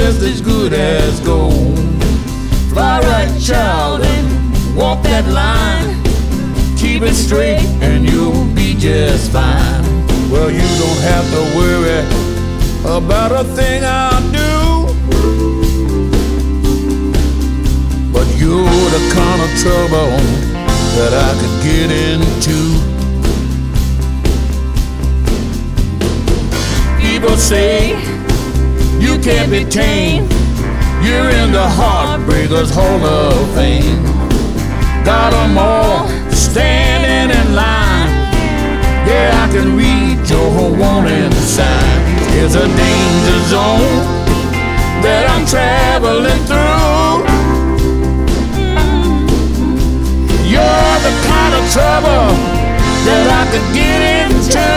just as good as gold. Fly right, child, and walk that line. Keep it straight and you'll be just fine. Well, you don't have to worry about a thing I do, but you're the kind of trouble that I could get into. People say you can't be tamed. You're in the Heartbreakers Hall of Fame. Got 'em all standing in line. Yeah, I can read your warning sign. It's a danger zone that I'm traveling through. You're the kind of trouble that I could get into.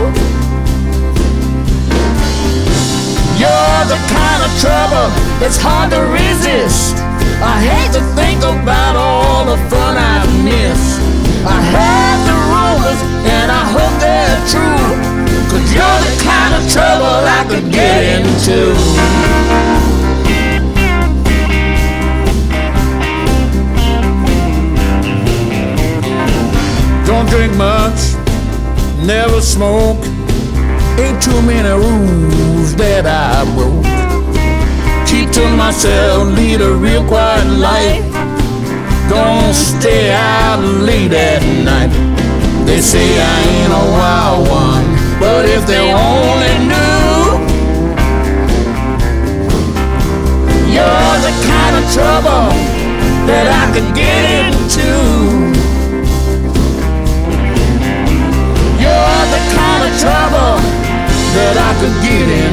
You're the kind of trouble that's hard to resist. I hate to think about all the fun I've missed. I heard the rumors and I hope they're true, 'cause you're the kind of trouble I could get into. Don't drink much, never smoke. Ain't too many rules that I broke. Keep to myself, lead a real quiet life. Don't stay out late at night. They say I ain't a wild one, but if they only knew, you're the kind of trouble that I could get into. You're the kind of trouble that I could get in.